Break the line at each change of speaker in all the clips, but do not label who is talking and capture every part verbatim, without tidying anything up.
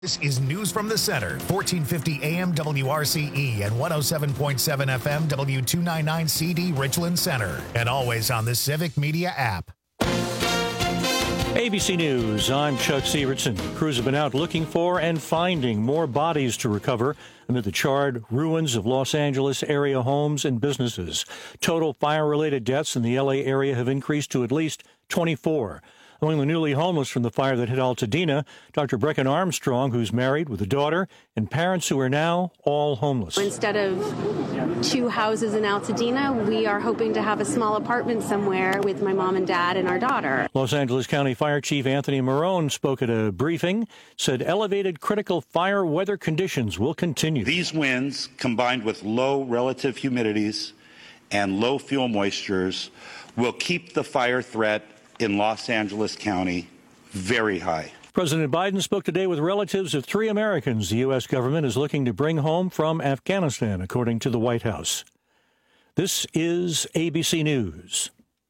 This is News from the Center, fourteen fifty A M W R C E and one oh seven point seven F M W two ninety-nine C D Richland Center, and always on the Civic Media app.
A B C News, I'm Chuck Severson. Crews have been out looking for and finding more bodies to recover amid the charred ruins of Los Angeles area homes and businesses. Total fire-related deaths in the L A area have increased to at least twenty-four. Among the newly homeless from the fire that hit Altadena, Doctor Brecken Armstrong, who's married with a daughter, and parents who are now all homeless.
Instead of two houses in Altadena, we are hoping to have a small apartment somewhere with my mom and dad and our daughter.
Los Angeles County Fire Chief Anthony Marone spoke at a briefing, said elevated critical fire weather conditions will continue.
These winds, combined with low relative humidities and low fuel moistures, will keep the fire threat in Los Angeles County very high.
President Biden spoke today with relatives of three Americans the U S government is looking to bring home from Afghanistan, according to the White House. This is A B C News.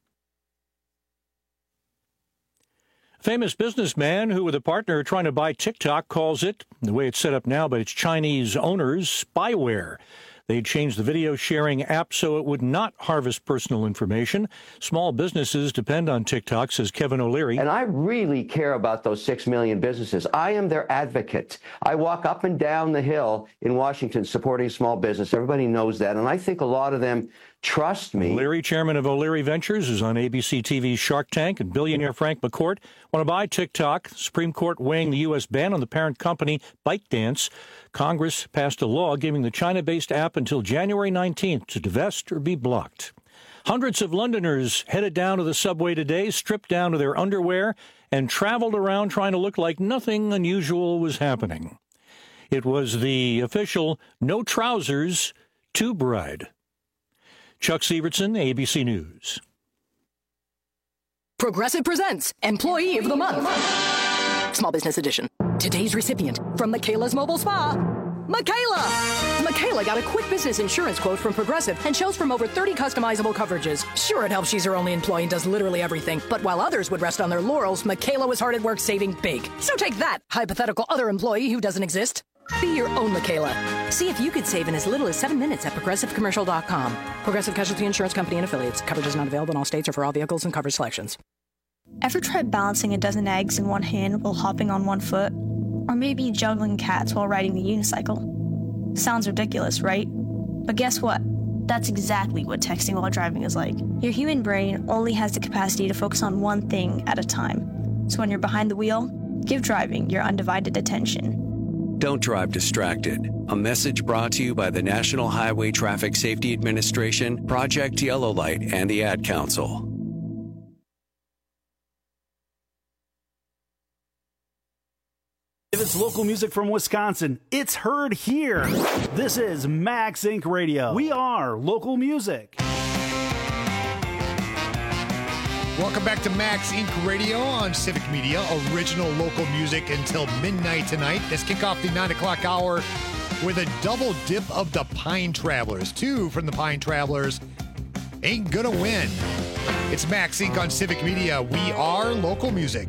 A famous businessman who, with a partner trying to buy TikTok, calls it, the way it's set up now by its Chinese owners, spyware. They changed the video sharing app so it would not harvest personal information. Small businesses depend on TikTok, says Kevin O'Leary.
And I really care about those six million businesses. I am their advocate. I walk up and down the hill in Washington supporting small business. Everybody knows that. And I think a lot of them trust me.
O'Leary, chairman of O'Leary Ventures, is on A B C T V's Shark Tank, and billionaire Frank McCourt want to buy TikTok. Supreme Court weighing the U S ban on the parent company ByteDance. Congress passed a law giving the China-based app until January nineteenth to divest or be blocked. Hundreds of Londoners headed down to the subway today, stripped down to their underwear, and traveled around trying to look like nothing unusual was happening. It was the official no trousers tube ride. Chuck Severson, A B C News.
Progressive presents Employee of the Month. Small Business Edition. Today's recipient from Michaela's Mobile Spa, Michaela. Michaela got a quick business insurance quote from Progressive and chose from over thirty customizable coverages. Sure, it helps she's her only employee and does literally everything. But while others would rest on their laurels, Michaela was hard at work saving big. So take that, hypothetical other employee who doesn't exist. Be your own Michaela. See if you could save in as little as seven minutes at progressive commercial dot com. Progressive Casualty Insurance Company and Affiliates. Coverage is not available in all states or for all vehicles and coverage selections.
Ever tried balancing a dozen eggs in one hand while hopping on one foot? Or maybe juggling cats while riding the unicycle? Sounds ridiculous, right? But guess what? That's exactly what texting while driving is like. Your human brain only has the capacity to focus on one thing at a time. So when you're behind the wheel, give driving your undivided attention.
Don't drive distracted. A message brought to you by the National Highway Traffic Safety Administration, Project Yellow Light, and the Ad Council.
If it's local music from Wisconsin, it's heard here. This is Max Inc Radio. We are local music.
Welcome back to Max Incorporated. Radio on Civic Media, original local music until midnight tonight. Let's kick off the nine o'clock hour with a double dip of the Pine Travelers. Two from the Pine Travelers. Ain't gonna win. It's Max Incorporated on Civic Media. We are local music.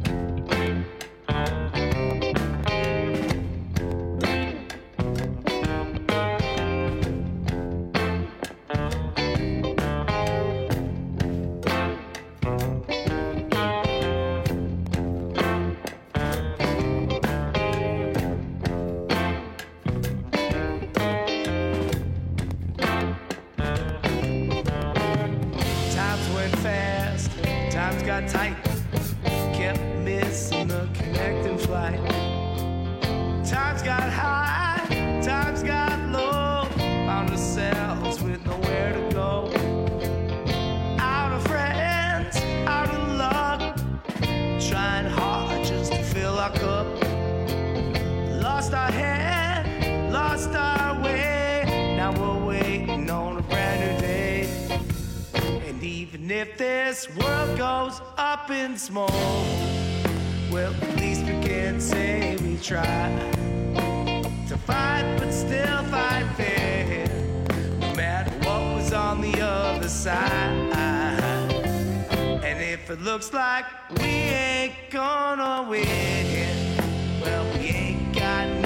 If this world goes up in smoke, well, at least we can say we tried to fight, but still fight fair, no matter what was on the other side. And if it looks like we ain't gonna win, well, we ain't got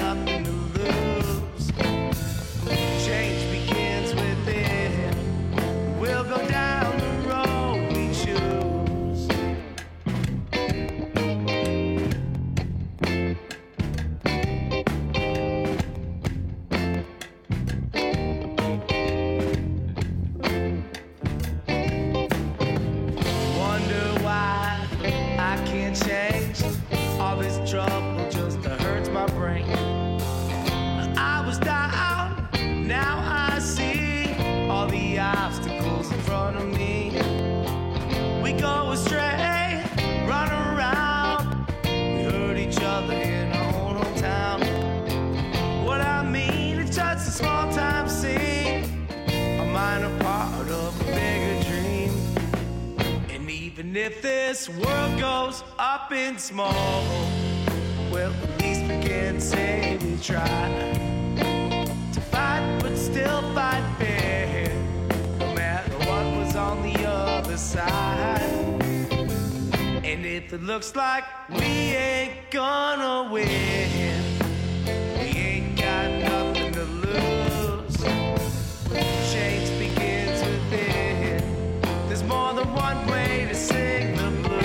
mind. I was down, now I see all the obstacles in front of me. We go astray, run around, we hurt each other in our own hometown. What I mean, it's just a small time scene, a minor part of a bigger dream. And even if this world goes up in smoke, well, at least we can say we tried to fight, but still fight fair, no matter what was on the other side. And if it looks like we ain't gonna win, we ain't got nothing to lose. Change begins within. There's more than one way to sing the blues.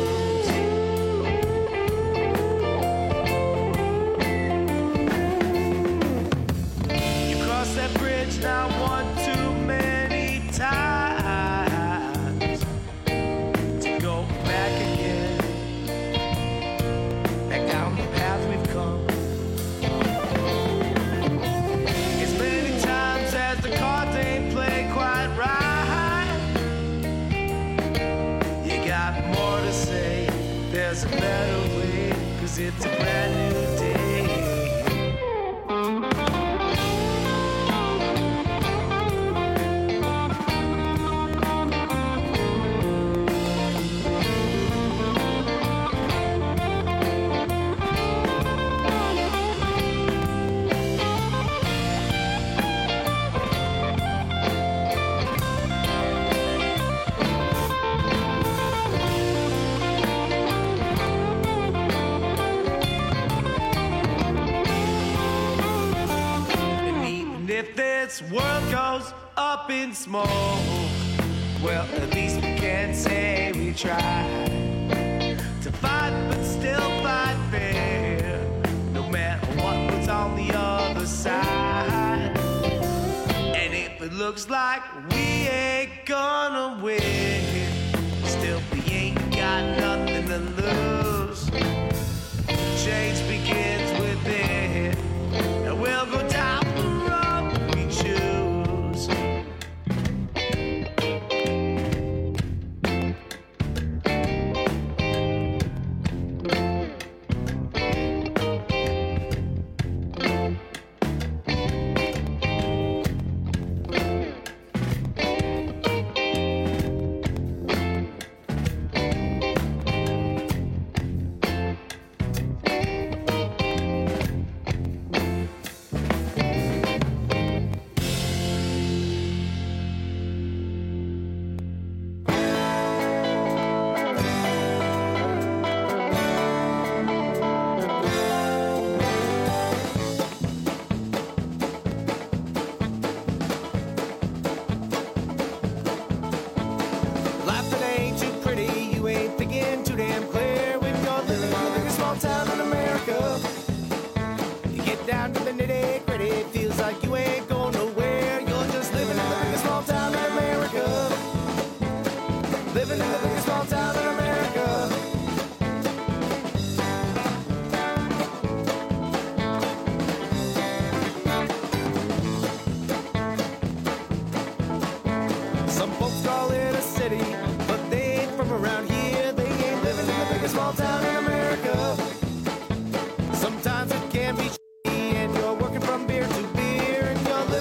You cross that bridge now one too many times to go back again, back down the path we've come. As many times as the cards ain't played quite right, you got more to say, there's a better way, 'cause it's a brand new day. If this world goes up in smoke, well, at least we can say we tried to fight, but still fight fair, no matter what was on the other side. And if it looks like we ain't gonna win, still we ain't got nothing to lose. Change begins within, and we'll go down the road we choose. Life that ain't too pretty, you ain't thinking too damn clear when you're living in the biggest small town in America. You get down to the nitty gritty, it feels like you ain't going nowhere. You're just living in the biggest small town in America. Living in the biggest small town in America. Some folks call it a city, but they ain't from around here. They ain't living in the biggest small town in America. Sometimes it can be shitty, and you're working from beer to beer, and you're living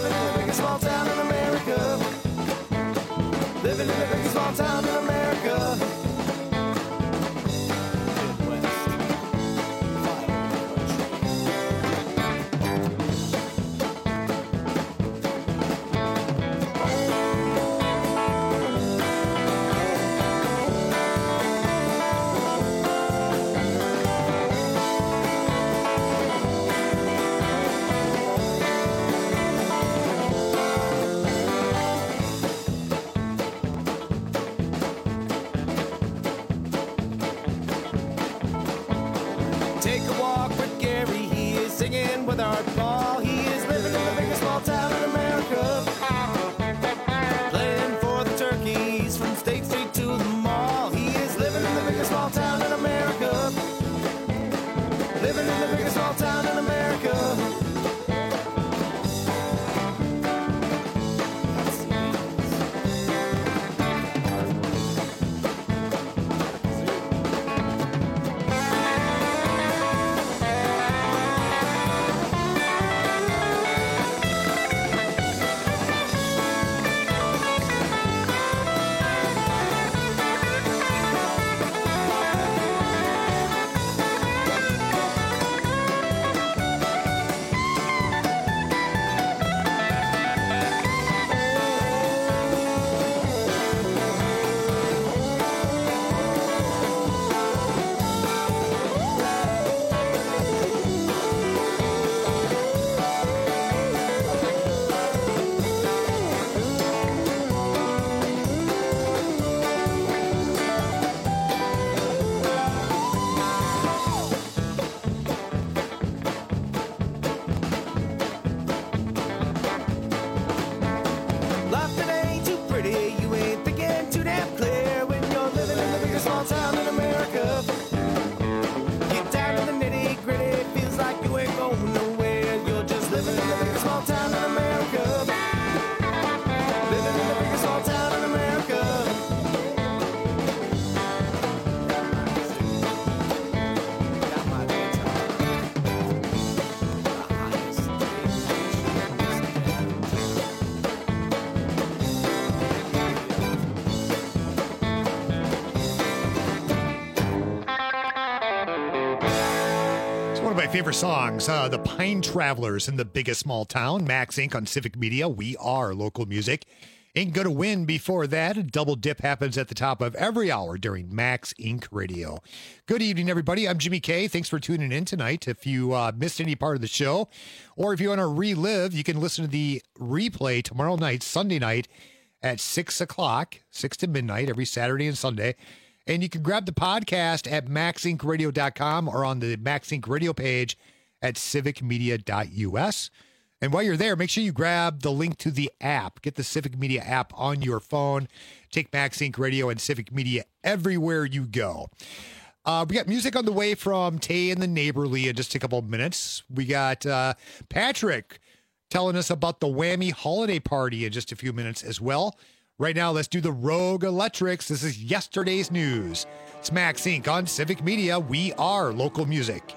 favorite songs, uh, the Pine Travelers in the Biggest Small Town, Max Incorporated on Civic Media. We are local music. Ain't Gonna Win before that. A double dip happens at the top of every hour during Max Incorporated Radio. Good evening, everybody. I'm Jimmy K. Thanks for tuning in tonight. If you uh, missed any part of the show, or if you want to relive, you can listen to the replay tomorrow night, Sunday night, at six o'clock, six to midnight, every Saturday and Sunday. And you can grab the podcast at max inc radio dot com or on the Max Incorporated Radio page at civic media dot u s. And while you're there, make sure you grab the link to the app. Get the Civic Media app on your phone. Take Max Incorporated Radio and Civic Media everywhere you go. Uh, we got music on the way from Tay and the Neighborly in just a couple of minutes. We got uh, Patrick telling us about the Whammy Holiday Party in just a few minutes as well. Right now, let's do the Rogue Electrics. This is yesterday's news. It's Max Incorporated on Civic Media. We are local music.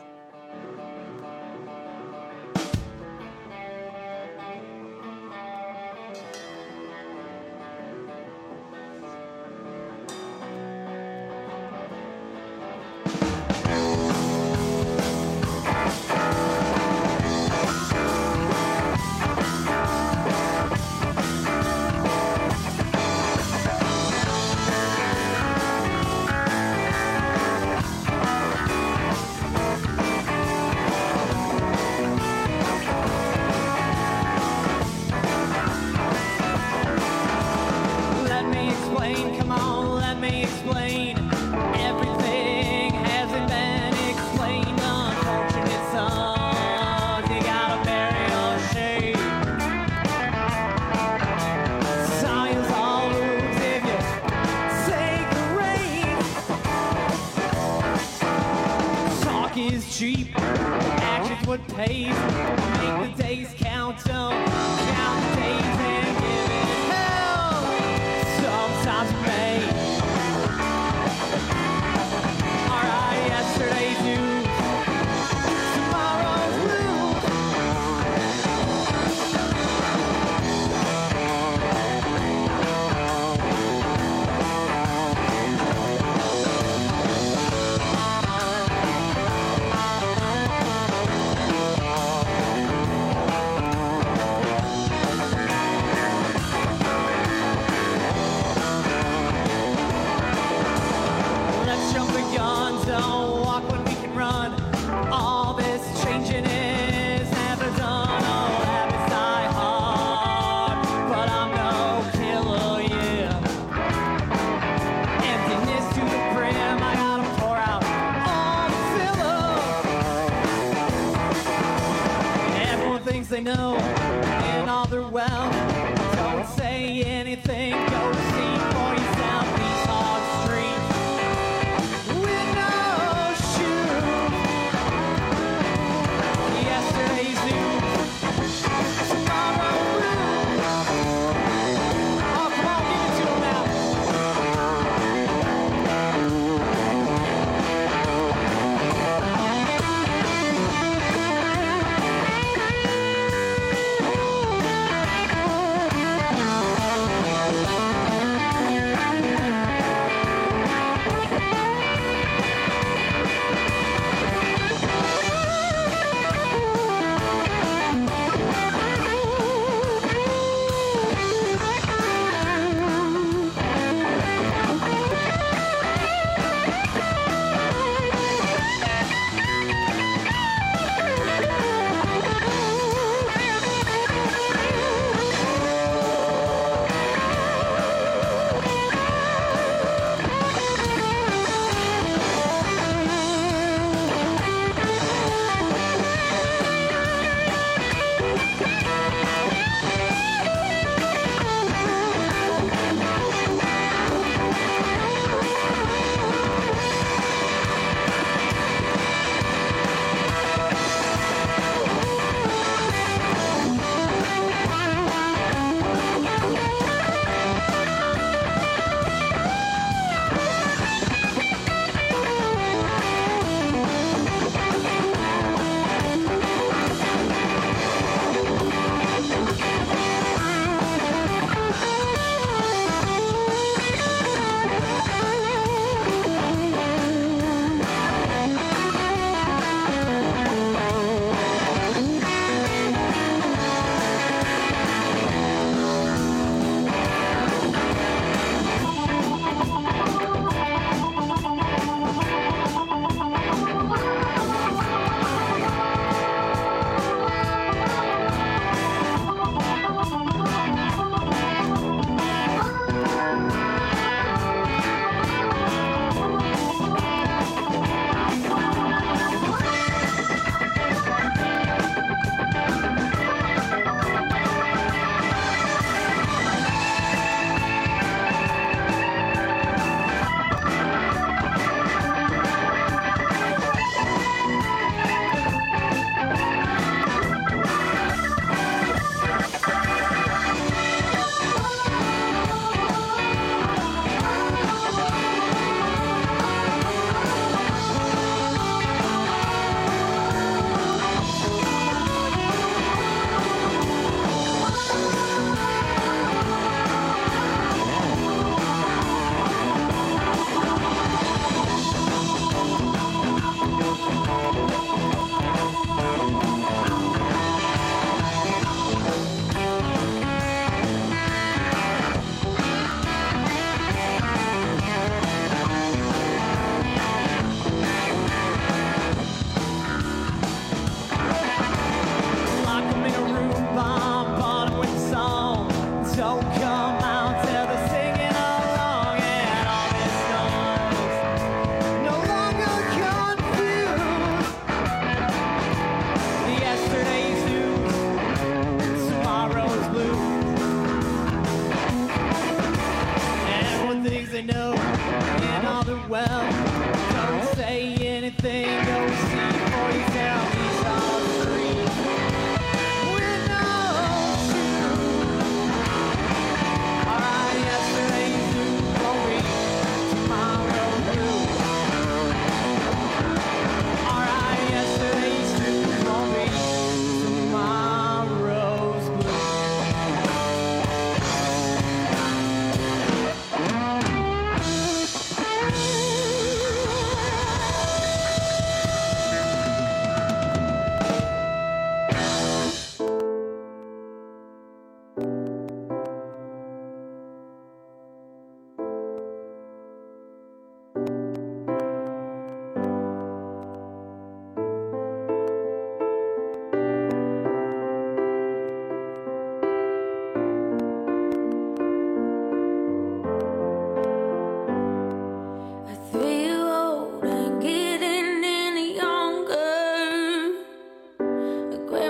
They know in all their well. Don't say anything, go see for yourself. These hard streets with no shoes. Yesterday's news, tomorrow's blues. Oh, come on, give it to them now.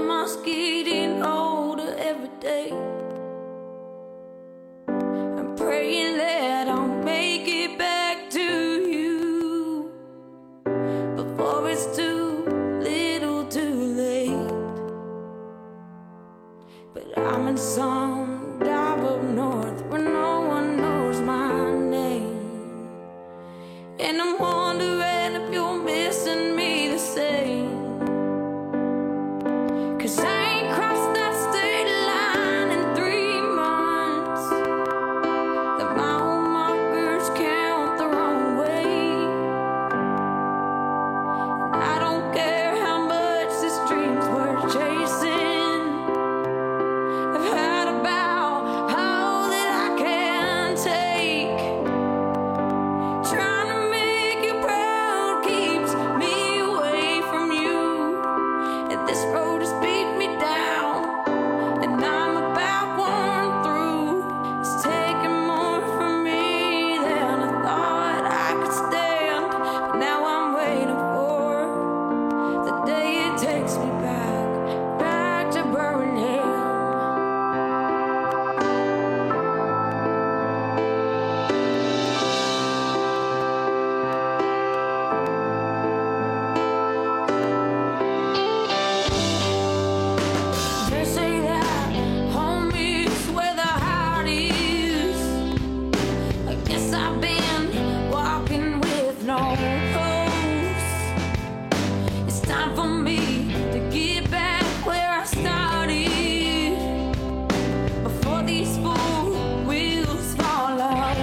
grandma's getting older every day. I'm praying that I'll make it back to you before it's too little too late. But I'm in some dive up north where no one knows my name, and I'm wondering if you're missing me the same. 'Cause I ain't crossed that state line in three months. The mile markers count the wrong way. And I don't care how much this dream's worth chasing. I've heard about all that I can take. Trying to make you proud keeps me away from you. And this road has beat me down, and I'm about worn through. It's taking more from me than I thought I could stand. But now I'm waiting for the day it takes me back, back to Birmingham. They say that home is where the heart is. I guess I've been walking with no hopes. It's time for me to get back where I started before these four wheels fall off.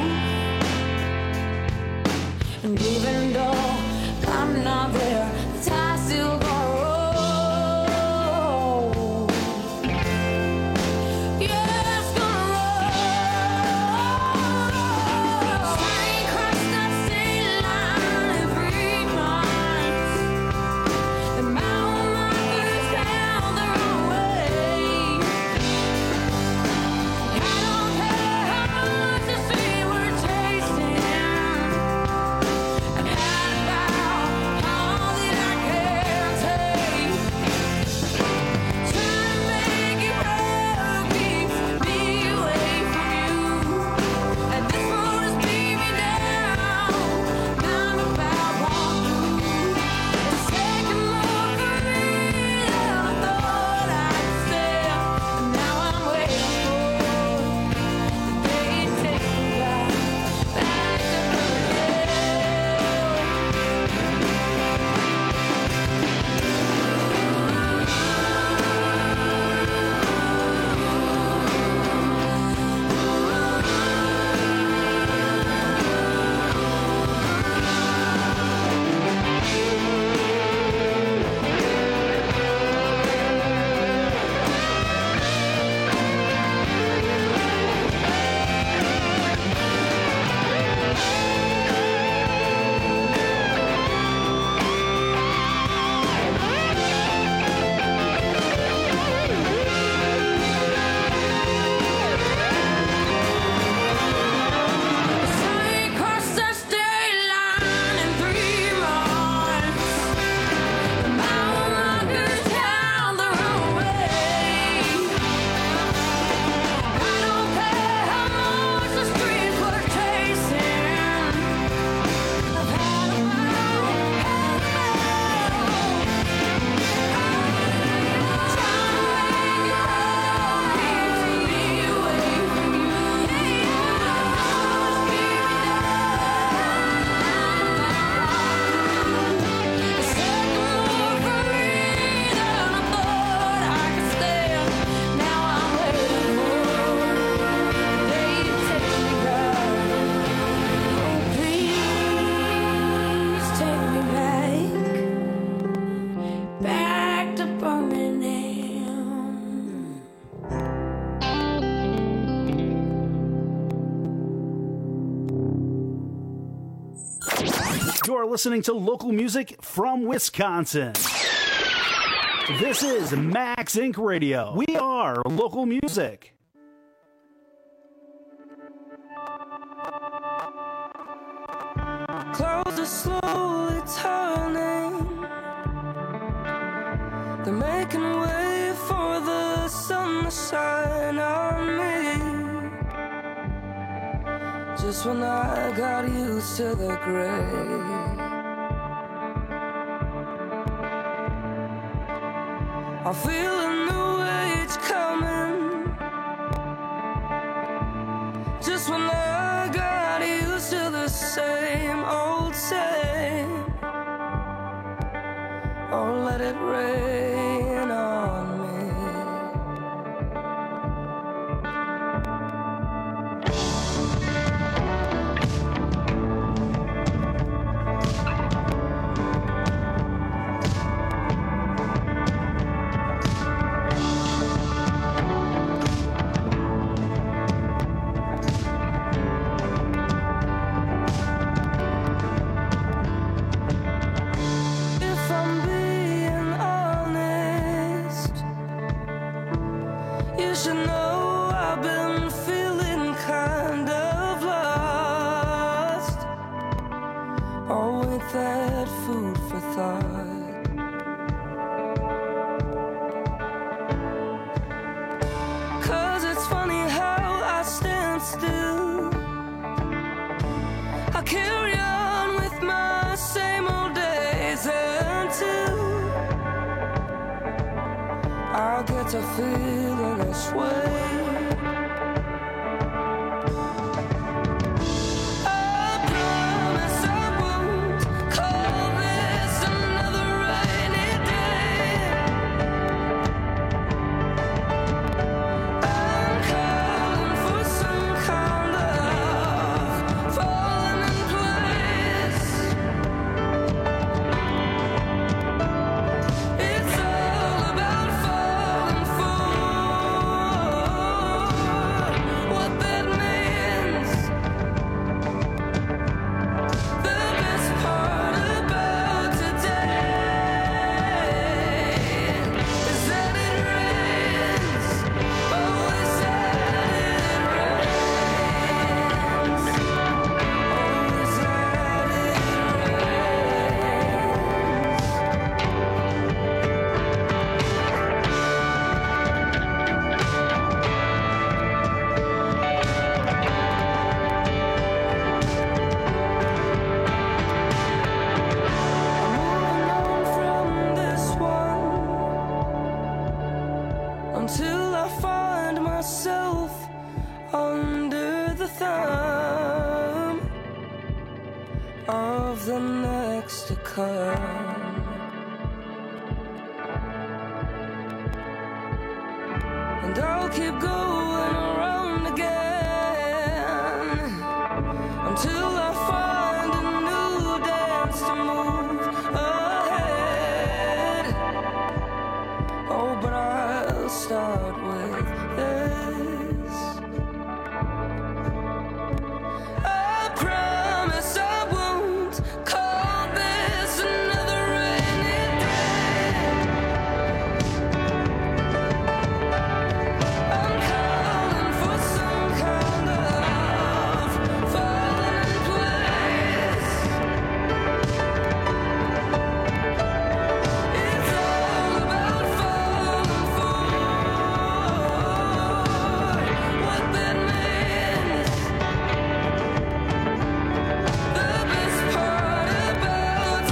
And even though I'm not there, the tide's still gonna roll. Yeah, it's gonna roll. I ain't crossed that state line in three months. The mile markers down the wrong way. I don't care how much the street we're chasing. I've had about all that I can take. Trying to make you proud keeps me away from you. And this road has beat me down, and I'm about walk through. It's taking more from me than I thought I could stand. And now I'm waiting for the day it takes me back, back to
You're listening to local music from Wisconsin. This is Max Incorporated. Radio. We are local music.
Clouds are slowly turning. They're making way
Just when I got used to the gray, I feel a new age coming. Just when I got used to the same old same. Oh, let it rain on me. If I'm being honest, you should know I've been feeling kind of lost. Oh, ain't that food for thought? Cause it's funny how I stand still, I carry on with my same old days until I get to feeling this way. I promise I won't call this another rainy day. I'm calling for some kind of falling in place. It's all about falling for what that means. The best part about today is that it rains. Always that it rains. Always that it rains. From this one until I find myself under the thumb of the next to come. And I'll keep going around again until I find a new dance to move ahead. Oh, but I'll start with this. I promise I won't call this another rainy day. I'm calling for some kind of falling in place. It's all about falling for what that means. The best part about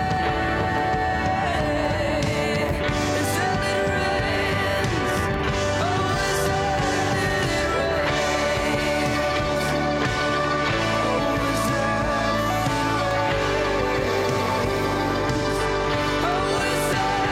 today is that it rains. Always that it rains. Always that it rains. Always that it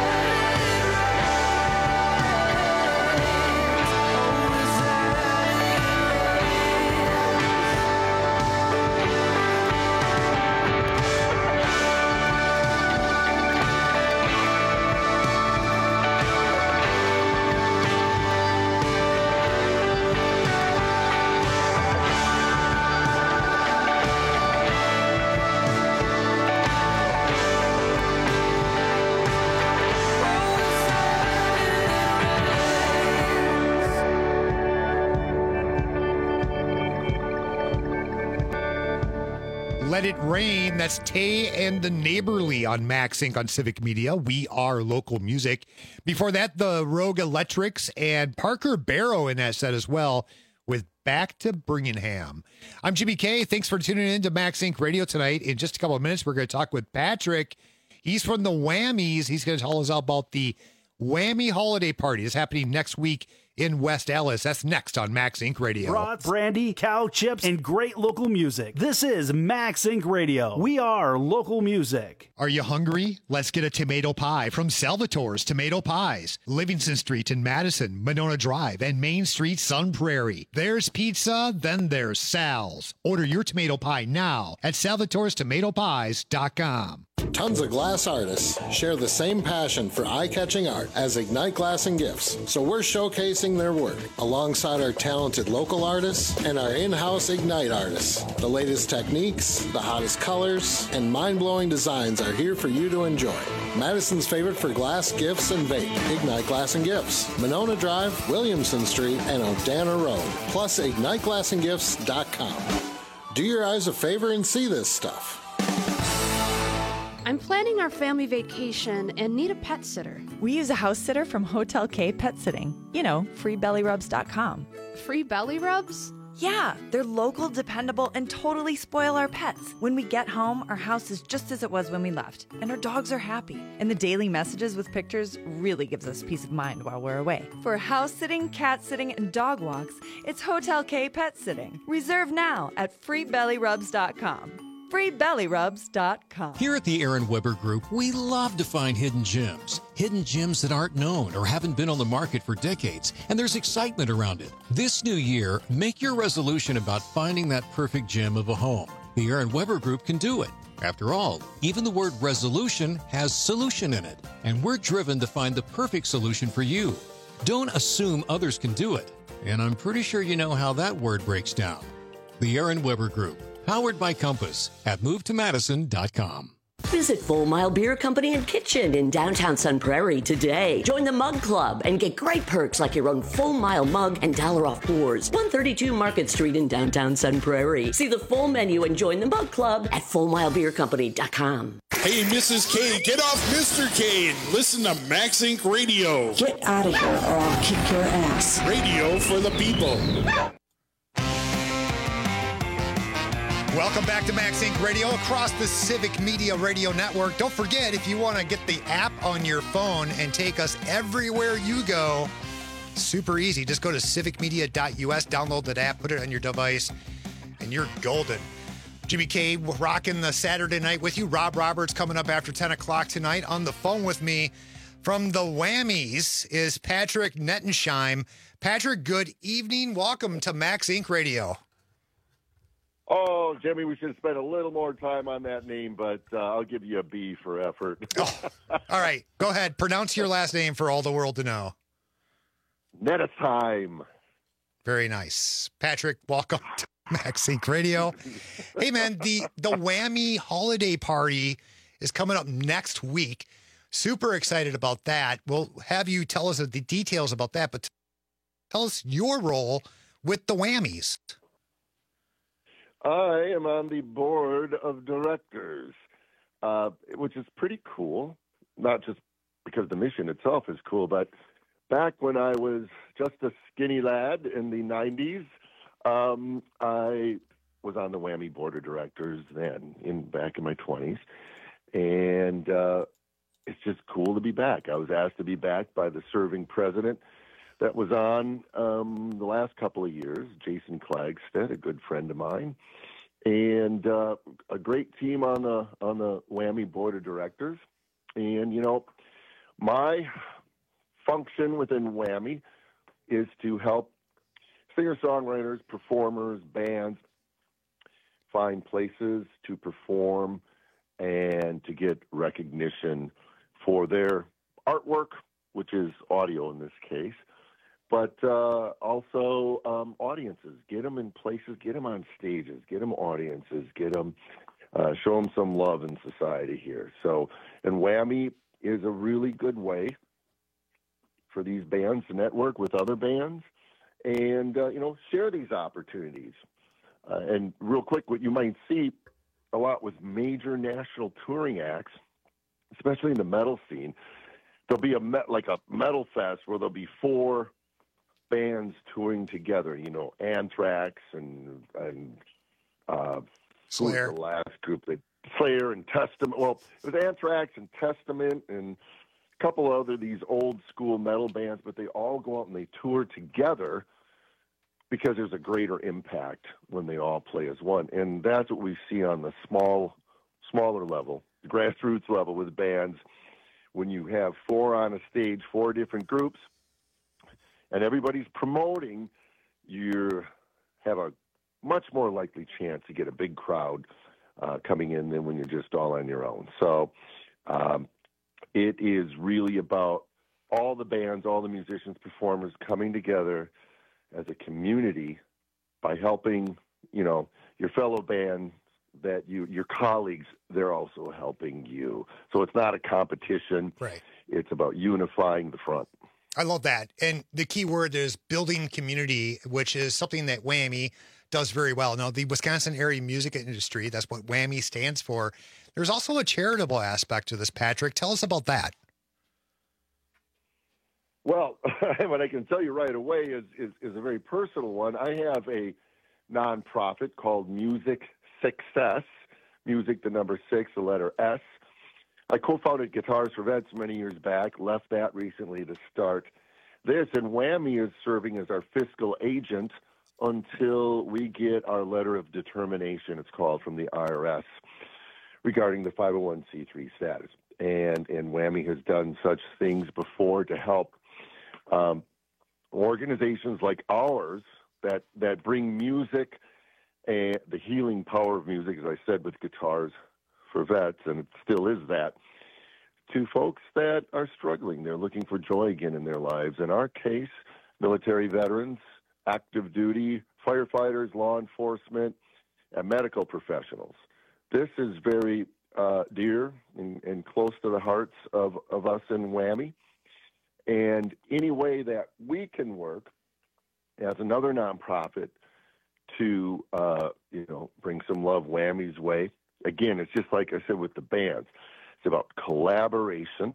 Let It Rain. That's Tay and the Neighborly on Max Inc on Civic Media. We are local music. Before that, the Rogue Electrics and Parker Barrow in that set as well with back to Birmingham. I'm Jimmy K. Thanks for tuning in to Max Inc Radio tonight. In just a couple of minutes, we're going to talk with Patrick. He's from the Whammies. He's going to tell us about the Whammy Holiday Party. It's happening next week in West Allis. That's next on Max Inc Radio.
Brats, brandy, cow chips, and great local music. This is Max Inc Radio. We are local music.
Are you hungry? Let's get a tomato pie from Salvatore's Tomato Pies. Livingston Street in Madison, Monona Drive, and Main Street, Sun Prairie. There's pizza, then there's Sal's. Order your tomato pie now at salvatores tomato pies dot com.
Tons of glass artists share the same passion for eye-catching art as Ignite Glass and Gifts, so we're showcasing their work alongside our talented local artists and our in-house Ignite artists. The latest techniques, the hottest colors, and mind-blowing designs are here for you to enjoy. Madison's favorite for glass, gifts, and vape, Ignite Glass and Gifts, Monona Drive, Williamson Street, and O'Dana Road, plus ignite glass and gifts dot com. Do your eyes a favor and see this stuff.
I'm planning our family vacation and need a pet sitter.
We use a house sitter from Hotel K Pet Sitting. You know, free belly rubs dot com.
Free belly rubs?
Yeah, they're local, dependable, and totally spoil our pets. When we get home, our house is just as it was when we left, and our dogs are happy. And the daily messages with pictures really gives us peace of mind while we're away. For house sitting, cat sitting, and dog walks, it's Hotel K Pet Sitting. Reserve now at free belly rubs dot com. free belly rubs dot com.
Here at the Aaron Weber Group, we love to find hidden gems. Hidden gems that aren't known or haven't been on the market for decades, and there's excitement around it. This new year, make your resolution about finding that perfect gem of a home. The Aaron Weber Group can do it. After all, even the word resolution has solution in it, and we're driven to find the perfect solution for you. Don't assume others can do it, and I'm pretty sure you know how that word breaks down. The Aaron Weber Group. Powered by Compass at move to madison dot com.
Visit Full Mile Beer Company and Kitchen in downtown Sun Prairie today. Join the Mug Club and get great perks like your own Full Mile mug and dollar off pours. one thirty-two Market Street in downtown Sun Prairie. See the full menu and join the Mug Club at full mile beer company dot com.
Hey, Missus K, get off Mister K and listen to Max Inc Radio.
Get out of here or I'll kick your ass.
Radio for the people.
Welcome back to Max Inc Radio across the Civic Media Radio Network. Don't forget, if you want to get the app on your phone and take us everywhere you go, super easy. Just go to civic media dot u s, download that app, put it on your device, and you're golden. Jimmy K rocking the Saturday night with you. Rob Roberts coming up after ten o'clock tonight. On the phone with me from the Whammies is Patrick Nettensheim. Patrick, good evening. Welcome to Max Inc Radio.
Oh, Jimmy, we should have spent a little more time on that name, but uh, I'll give you a B for effort.
Oh, all right. Go ahead. Pronounce your last name for all the world to know.
Nettesheim.
Very nice. Patrick, welcome to Max Inc Radio. Hey, man, the, the Whammy Holiday Party is coming up next week. Super excited about that. We'll have you tell us the details about that, but tell us your role with the Whammies.
I am on the board of directors, uh, which is pretty cool, not just because the mission itself is cool, but back when I was just a skinny lad in the nineties, um, I was on the Whammy board of directors then, in back in my twenties, and uh, it's just cool to be back. I was asked to be back by the serving president that was on um, the last couple of years, Jason Klagstead, a good friend of mine, and uh, a great team on the on the Whammy board of directors. And, you know, my function within Whammy is to help singer-songwriters, performers, bands find places to perform and to get recognition for their artwork, which is audio in this case, but uh, also um, audiences. Get them in places, get them on stages, get them audiences, get them, uh, show them some love in society here. So, and Whammy is a really good way for these bands to network with other bands and, uh, you know, share these opportunities. Uh, and real quick, what you might see a lot with major national touring acts, especially in the metal scene, there'll be a met, like a metal fest where there'll be four bands touring together. You know, Anthrax and and uh,
Slayer.
Who was the last group that Slayer and Testament. Well, it was Anthrax and Testament and a couple other these old school metal bands, but they all go out and they tour together because there's a greater impact when they all play as one. And that's what we see on the small, smaller level, the grassroots level with bands. When you have four on a stage, four different groups, and everybody's promoting, you have a much more likely chance to get a big crowd uh, coming in than when you're just all on your own. So um, it is really about all the bands, all the musicians, performers coming together as a community by helping, you know, your fellow band, that you, your colleagues, they're also helping you. So it's not a competition.
Right.
It's about unifying the front.
I love that. And the key word is building community, which is something that WAMI does very well. Now, the Wisconsin Area Music Industry, that's what WAMI stands for. There's also a charitable aspect to this, Patrick. Tell us about that.
Well, what I can tell you right away is, is, is a very personal one. I have a nonprofit called Music Success, music, the number six, the letter S. I co-founded Guitars for Vets many years back, left that recently to start this, and WAMI is serving as our fiscal agent until we get our letter of determination, it's called, from the I R S regarding the five oh one c three status. And, and WAMI has done such things before to help um, organizations like ours that, that bring music and the healing power of music, as I said, with Guitars for Vets, and it still is that, to folks that are struggling. They're looking for joy again in their lives. In our case, military veterans, active duty, firefighters, law enforcement, and medical professionals. This is very uh, dear and, and close to the hearts of, of us in WAMI. And any way that we can work as another nonprofit to, uh, you know, bring some love WAMI's way. Again, it's just like I said with the bands. It's about collaboration.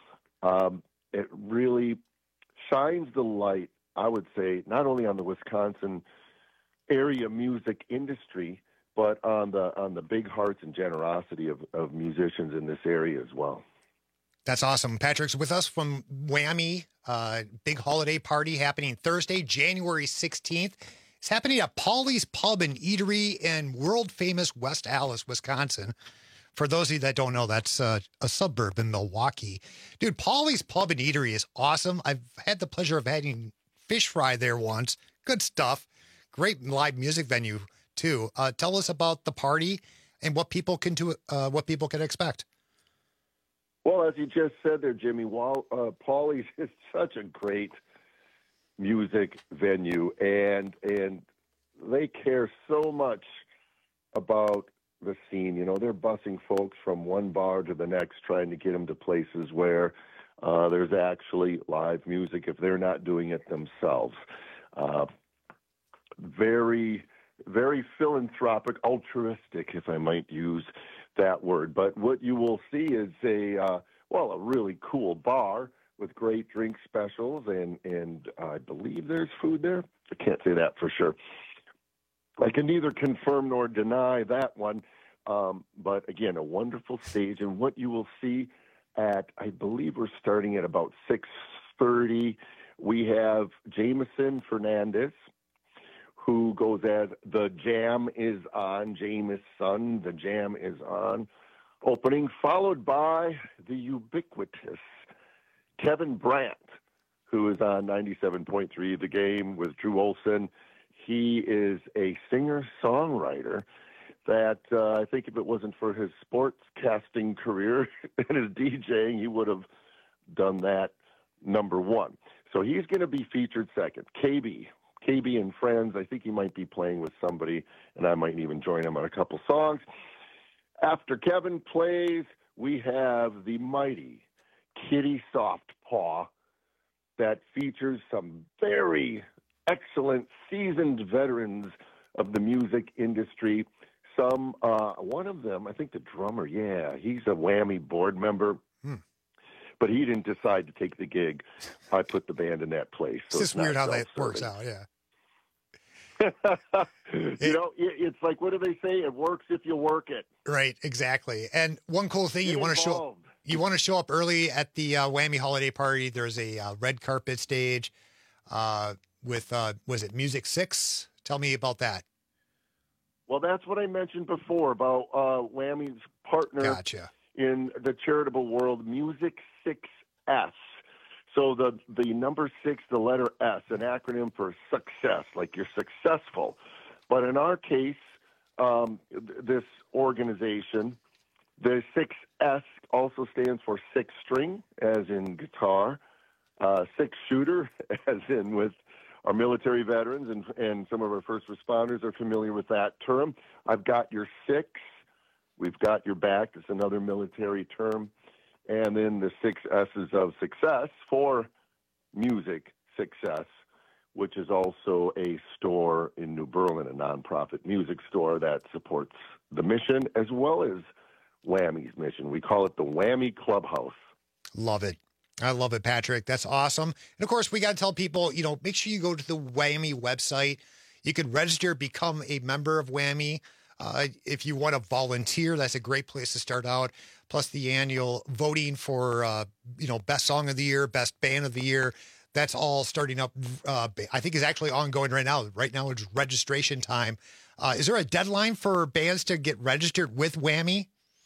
Um, it really shines the light, I would say, not only on the Wisconsin area music industry, but on the on the big hearts and generosity of, of musicians in this area as well.
That's awesome. Patrick's with us from WAMI, uh, big holiday party happening Thursday, January sixteenth. It's happening at Paulie's Pub and Eatery in world-famous West Allis, Wisconsin. For those of you that don't know, that's uh, a suburb in Milwaukee. Dude, Paulie's Pub and Eatery is awesome. I've had the pleasure of having fish fry there once. Good stuff. Great live music venue, too. Uh, tell us about the party and what people can do, uh, what people can expect.
Well, as you just said there, Jimmy, while uh, Paulie's is such a great music venue, and and they care so much about the scene. You know, they're busing folks from one bar to the next, trying to get them to places where uh, there's actually live music if they're not doing it themselves. Uh, very, very philanthropic, altruistic, if I might use that word. But what you will see is a, uh, well, a really cool bar with great drink specials, and, and I believe there's food there. I can't say that for sure. I can neither confirm nor deny that one. Um, but again, a wonderful stage. And what you will see at, I believe we're starting at about six thirty. We have Jameson Fernandez, who goes as The Jam Is On, Jameson, The Jam Is On, opening, followed by the ubiquitous Kevin Brandt, who is on ninety-seven point three The Game with Drew Olson. He is a singer-songwriter that uh, I think if it wasn't for his sportscasting career and his DJing, he would have done that number one. So he's going to be featured second. K B, K B and Friends. I think he might be playing with somebody, and I might even join him on a couple songs. After Kevin plays, we have the mighty Kitty Softpaw that features some very excellent, seasoned veterans of the music industry. Some, uh, one of them, I think the drummer, yeah, he's a WAMI board member. Hmm. But he didn't decide to take the gig. I put the band in that place. So
it's just
it's
weird how
not
that works
self-serving.
out, yeah.
you know, it, it's like, what do they say? It works if you work it.
Right, exactly. And one cool thing,
Get
you want to show
involved.
you want to show up early at the uh, Whammy holiday party. There's a uh, red carpet stage uh, with uh, was it Music Six? Tell me about that.
Well, that's what I mentioned before about uh, Whammy's partner
Gotcha.
in the charitable world, Music six S. So the, the number six, the letter S, an acronym for success, like you're successful. But in our case, um, th- this organization, the six S also stands for six string, as in guitar, uh, six shooter, as in with our military veterans and, and some of our first responders are familiar with that term. I've got your six. We've got your back. It's another military term. And then the six S's of success for Music Success, which is also a store in New Berlin, a nonprofit music store that supports the mission as well as Whammy's mission. We call it the Whammy Clubhouse.
Love it. I love it, Patrick. That's awesome. And of course, we got to tell people, you know, make sure you go to the Whammy website. You can register, become a member of Whammy. Uh, if you want to volunteer, that's a great place to start out. Plus the annual voting for, uh, you know, best song of the year, best band of the year. That's all starting up. Uh, I think is actually ongoing right now. Right now it's registration time. Uh, is there a deadline for bands to get registered with Whammy?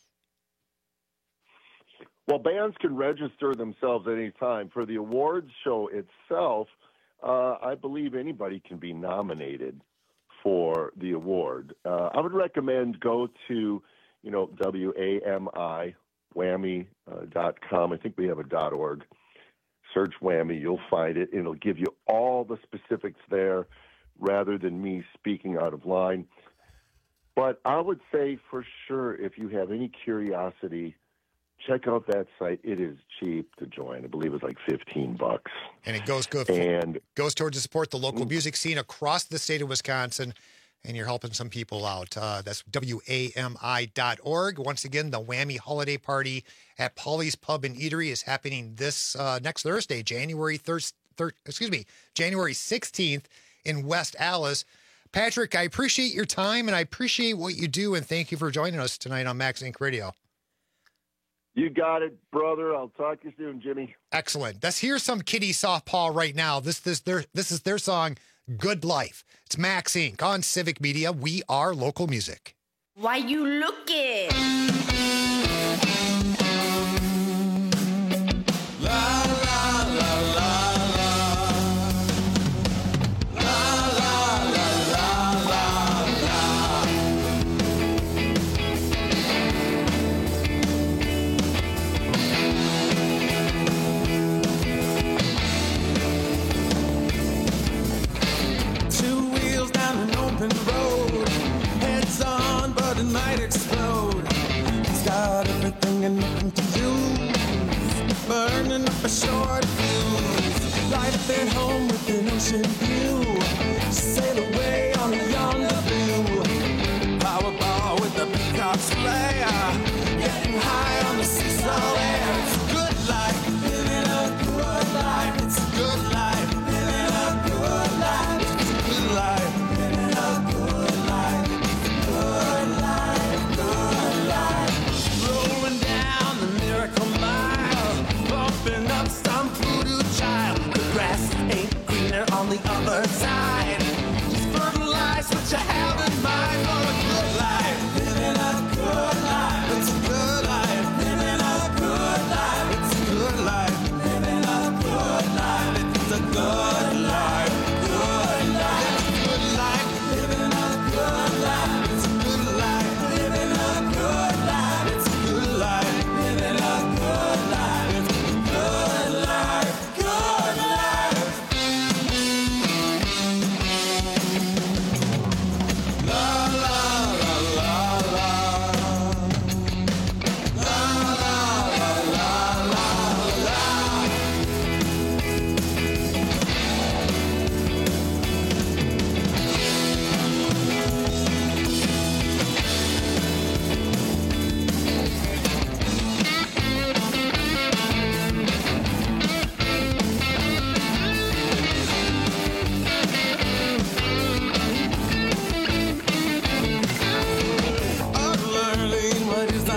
Well, bands can register themselves at any time. For the awards show itself, uh, I believe anybody can be nominated for the award. Uh, I would recommend go to, you know, W A M I, whammy dot com. I think we have a .org. Search Whammy, you'll find it. It'll give you all the specifics there rather than me speaking out of line. But I would say for sure, if you have any curiosity, check out that site. It is cheap to join. I believe it's like fifteen bucks.
And it goes good.
And
goes towards to support the local music scene across the state of Wisconsin. And you're helping some people out. Uh, that's W A M I dot org. Once again, the Whammy Holiday Party at Polly's Pub and Eatery is happening this uh, next Thursday, January third, thir- excuse me, January sixteenth in West Allis. Patrick, I appreciate your time and I appreciate what you do. And thank you for joining us tonight on Max Inc Radio.
You got it, brother. I'll talk to you soon, Jimmy.
Excellent. Let's hear some Kitty Softpaw right now. This, this, their, this is their song, Good Life. It's Max Incorporated on Civic Media. We are local music.
Why you looking?
La la la la la. La la la la la la. Two wheels down an open road, heads on, but it might explode. He's got everything and nothing to lose, burning up a short fuse. Life at home with an ocean view, sail away on a yonder blue. Powerball with the peacock's flare, getting high on the seesaw air. It's a good life, living a good life. It's a good life, living a good life. It's a good life, living a good life. It's a good life, good life. Rolling down the Miracle Mile, bumping up some voodoo child. The grass ain't greener on the other side. Just fertilize what you have in mind for a good life. Living a good life. It's a good life. Living a good life. It's a good life. Living a good life. It's a good life. Good life. It's a good life. Living a good life. It's a good life. Living a good life. It's a good life. Living a good life. It's a good life. Good life.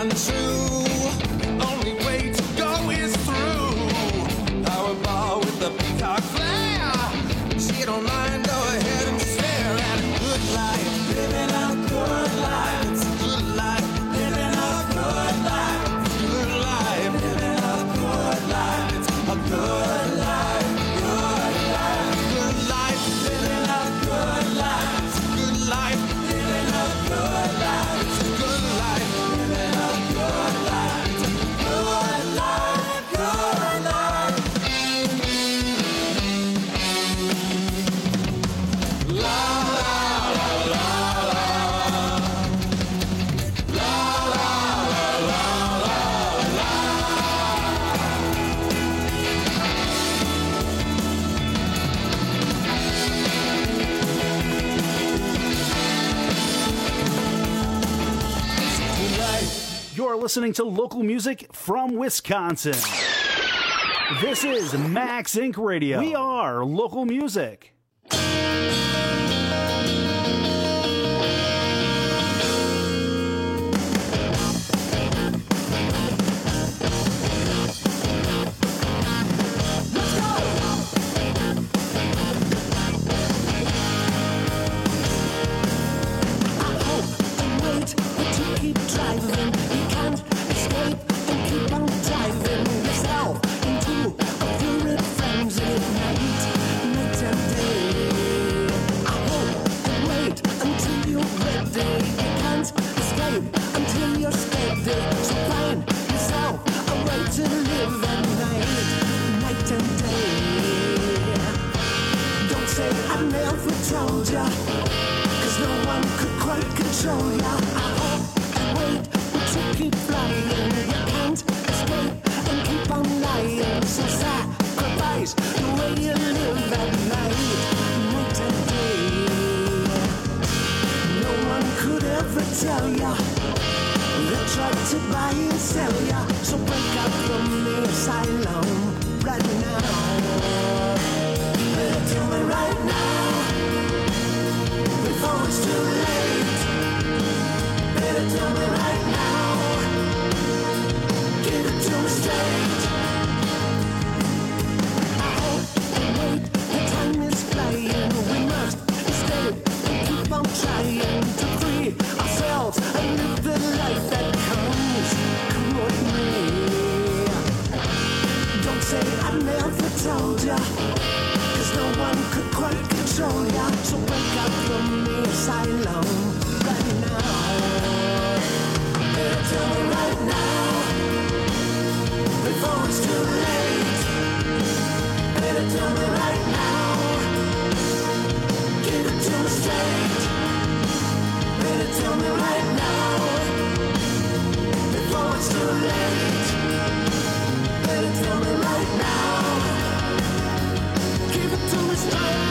untrue. Only way to go is through. Powerball with the peacock flare. She don't mind, go ahead and stare at a good life. Living a good life. It's a good life. Living a good life. Good life. Living a good life. It's a good life. Good life. Good life. Living a good life. It's a good life. Living a good life. It's a good life. Living a good life. It's a good life. Good life. La la la la la. La la la la la la.
You're listening to local music from Wisconsin. This is Max Inc Radio. We are local music.
Wait, but you keep driving. You can't escape and keep on driving yourself into a lurid frenzy at night, night and day. I hope and wait until you're ready. You can't escape until you're steady. So find yourself a way to live at night, night and day. Don't say I never told ya. Cause no one could quite control ya. I hope and wait, but you keep flying. You can't escape and keep on lying. So sacrifice the way you live at night, night and day. No one could ever tell ya. They tried to buy and sell ya. So break out from the asylum right now. Better tell me right now. Before it's too late, better tell me right now. Give it to me straight. I hope and wait, the time is flying. We must escape and keep on trying to free ourselves and live the life that comes. Come with me. Don't say I never told ya. Cause no one could quite control ya. So break out from the asylum right now. Better tell me right now. Before it's too late. Better tell me right now. Give it to me straight. Better tell me right now. Before it's too late. Better tell me right now. Give it to me straight.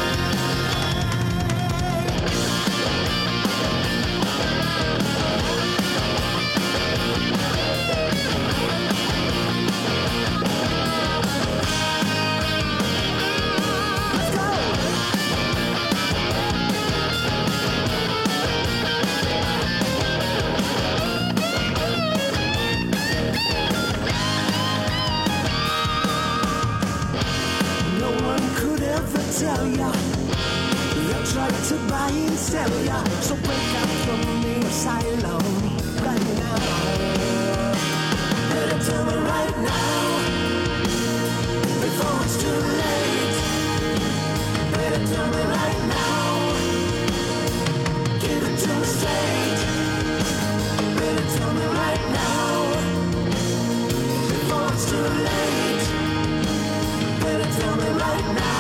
Tell ya, they tried to buy and sell ya. So break out from the asylum right now. Better tell me right now. Before it's too late. Better tell me right now. Give it to me straight. Better tell me right now. Before it's too late. Better tell me right now.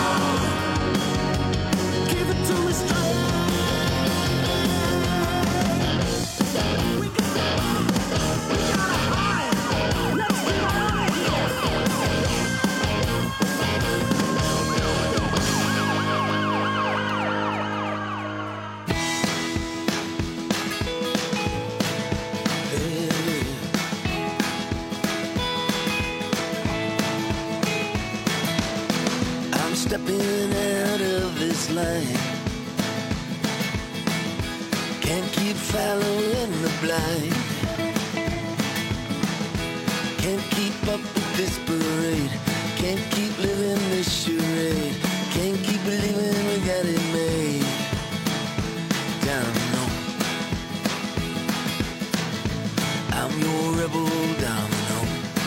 To me straight. We got, we got a high. Let's get on I'm stepping out of this line. Can't keep following the blind. Can't keep up with this parade. Can't keep living this charade. Can't keep believing we got it made. Down low. I'm your rebel domino.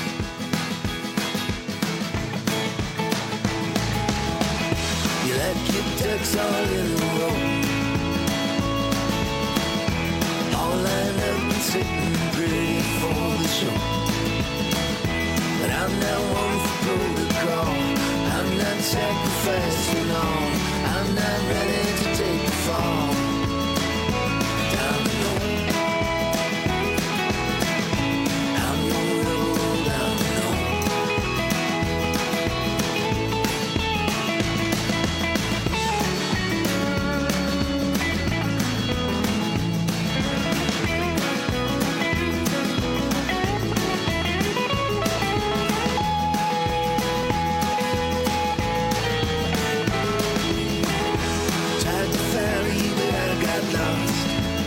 You like your ducks all in a row, all lined up and sitting pretty for the show. But I'm not one for protocol. I'm not sacrificing all. I'm not ready to take the fall. Down low. I'm your rebel down low. Tried to follow you, but I got lost.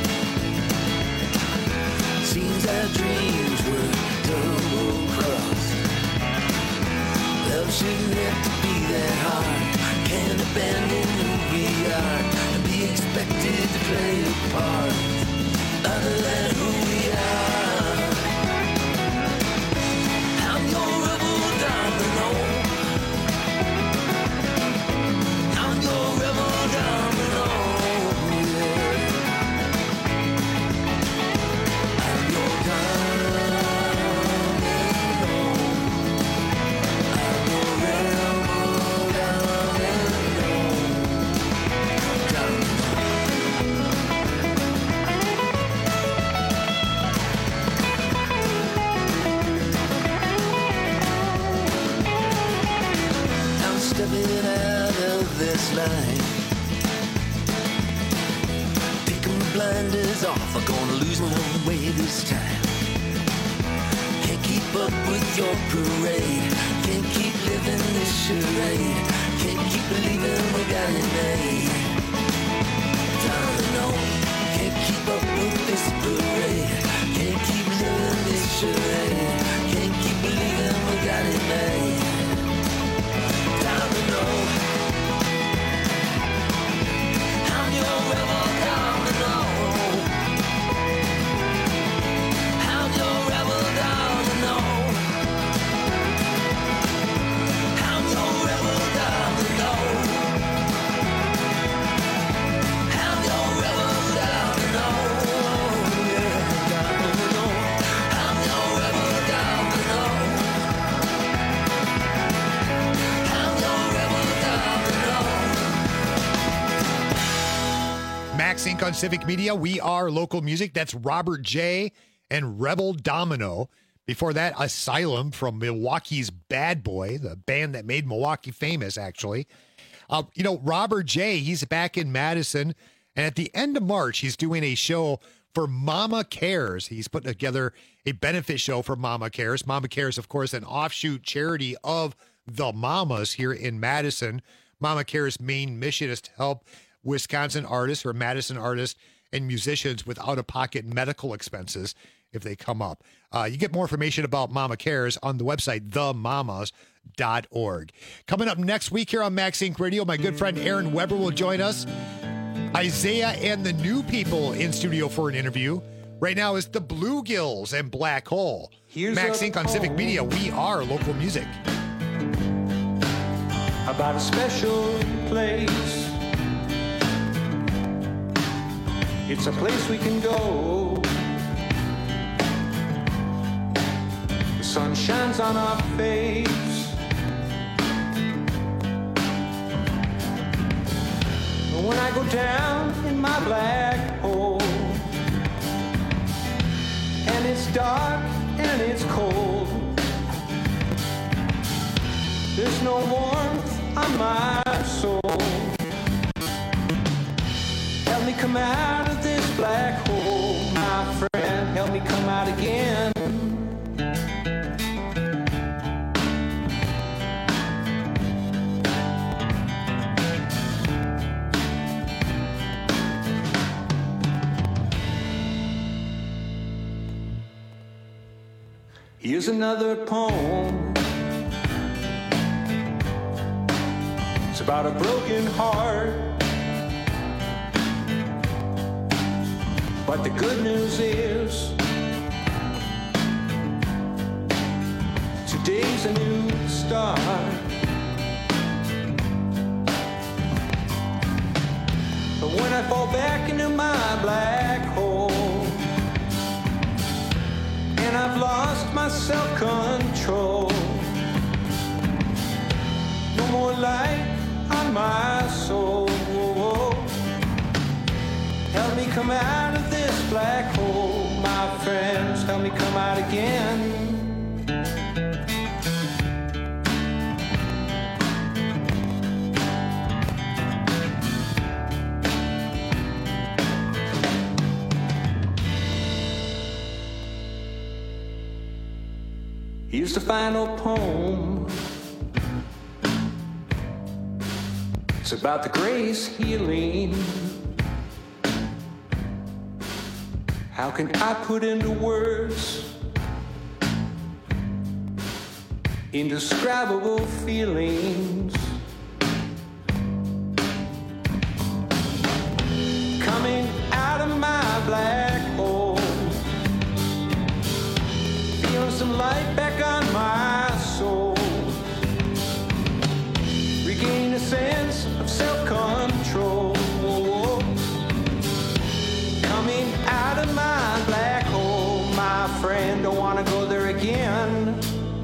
Seems our dreams were double crossed. Love shouldn't have to be that hard. Can't abandon who we are and be expected to play a part other than who we are. I'm your rebel domino. I'm your rebel domino. Yeah. I'm your domino. I'm your rebel domino. I'm stepping out of this line. Taking the blinders off, I'm gonna lose my way this time. Can't keep up with your parade. Can't keep living this charade. Can't keep believing we got it made. Domino. Can't keep up with this parade. Can't keep living this charade. Can't keep believing we got it made. Domino. I'm your rebel domino. I'm your rebel domino. I'm your rebel domino. I'm your rebel domino. Yeah, domino. I'm your rebel domino. I'm your rebel domino.
Max Inc on Civic Media. We are local music. That's Robert J. and Rebel Domino. Before that, Asylum from Milwaukee's Bad Boy, the band that made Milwaukee famous, actually. Uh, you know, Robert J., he's back in Madison. And at the end of March, he's doing a show for Mama Cares. He's putting together a benefit show for Mama Cares. Mama Cares, of course, an offshoot charity of the Mamas here in Madison. Mama Cares' main mission is to help Wisconsin artists or Madison artists and musicians with out-of-pocket medical expenses if they come up. Uh, you get more information about Mama Cares on the website, the mamas dot org. Coming up next week here on Max Inc Radio, my good friend Aaron Weber will join us. Isaiah and the New People in studio for an interview. Right now is the Bluegills and Black Hole.
Here's
Max
a
Inc on Civic Media. We are local music.
About a special place. It's a place we can go. The sun shines on our face. When I go down in my black hole, and it's dark and it's cold, there's no warmth on my soul. Help me come out of this black hole, my friend. Help me come out again. Here's another poem. It's about a broken heart. But the good news is today's a new start. But when I fall back into my black hole and I've lost my self-control, no more light on my soul. Help me come out of this black hole, my friends. Help me come out again. Here's the final poem. It's about the grace healing. How can I put into words indescribable feelings? Coming out of my black hole, feeling some light back on my soul, regain a sense of self-control. Coming out of my black hole, my friend, don't want to go there again.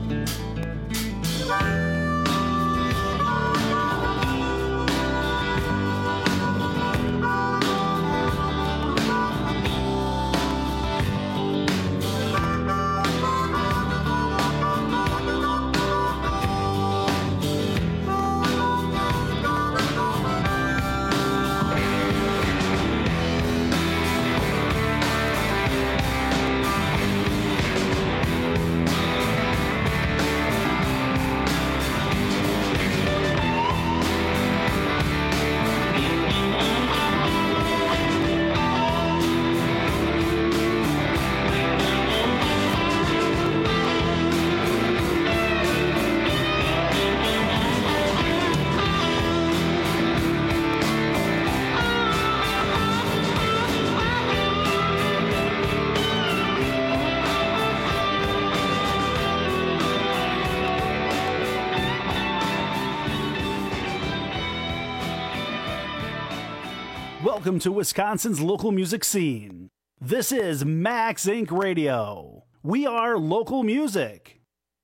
Welcome to Wisconsin's local music scene. This is Max Inc Radio. We are local music.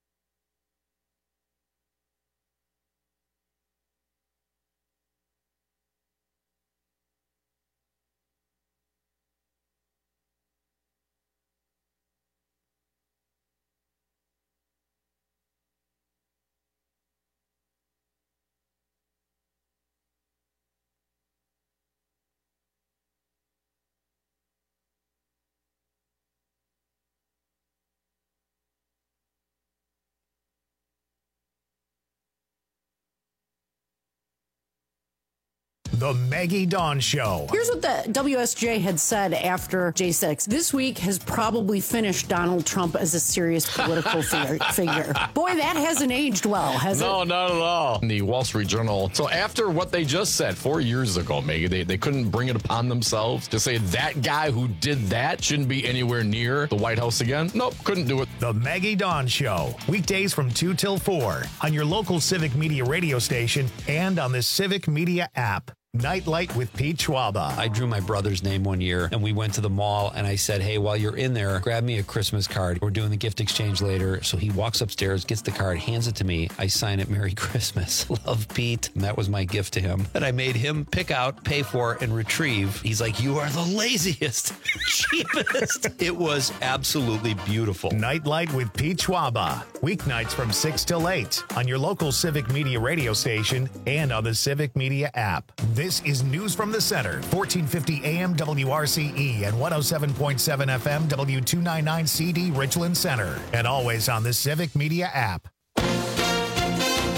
The Maggie Dawn Show.
Here's what the W S J had said after J six. This week has probably finished Donald Trump as a serious political figure, figure. Boy, that hasn't aged well, has
no,
it?
No, not at all. In the Wall Street Journal. So after what they just said four years ago, Maggie, they, they couldn't bring it upon themselves to say that guy who did that shouldn't be anywhere near the White House again. Nope, couldn't do it.
The Maggie Dawn Show. Weekdays from two till four on your local Civic Media radio station and on the Civic Media app. Nightlight with Pete Schwaba.
I drew my brother's name one year, and we went to the mall, and I said, hey, while you're in there, grab me a Christmas card. We're doing the gift exchange later. So he walks upstairs, gets the card, hands it to me. I sign it, Merry Christmas. Love, Pete. And that was my gift to him that I made him pick out, pay for, and retrieve. He's like, you are the laziest, cheapest. It was absolutely beautiful.
Nightlight with Pete Schwaba. Weeknights from six till eight on your local Civic Media radio station and on the Civic Media app. This is News from the Center, fourteen fifty A M W R C E and one oh seven point seven F M W two ninety-nine C D Richland Center. And always on the Civic Media app.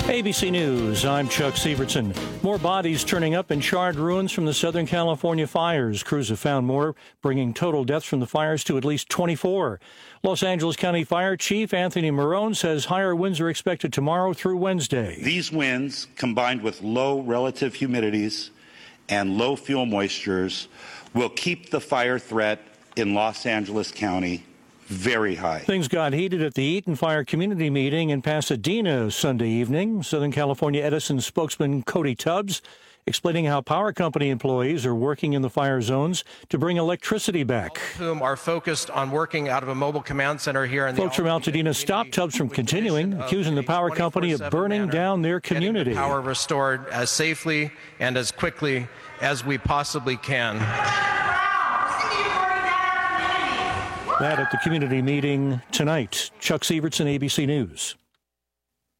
A B C News, I'm Chuck Sievertson. More bodies turning up in charred ruins from the Southern California fires. Crews have found more, bringing total deaths from the fires to at least twenty-four. Los Angeles County Fire Chief Anthony Marone says higher winds are expected tomorrow through Wednesday.
These winds, combined with low relative humidities and low fuel moistures, will keep the fire threat in Los Angeles County very high.
Things got heated at the Eaton Fire Community Meeting in Pasadena Sunday evening. Southern California Edison spokesman Cody Tubbs explaining how power company employees are working in the fire zones to bring electricity back.
Whom are focused on working out of a mobile command center here in the
Folks from Altadena stopped Tubbs from continuing, accusing the power company of burning down their community.
Power restored as safely and as quickly as we possibly can.
That at the community meeting tonight. Chuck Sievertson, A B C News.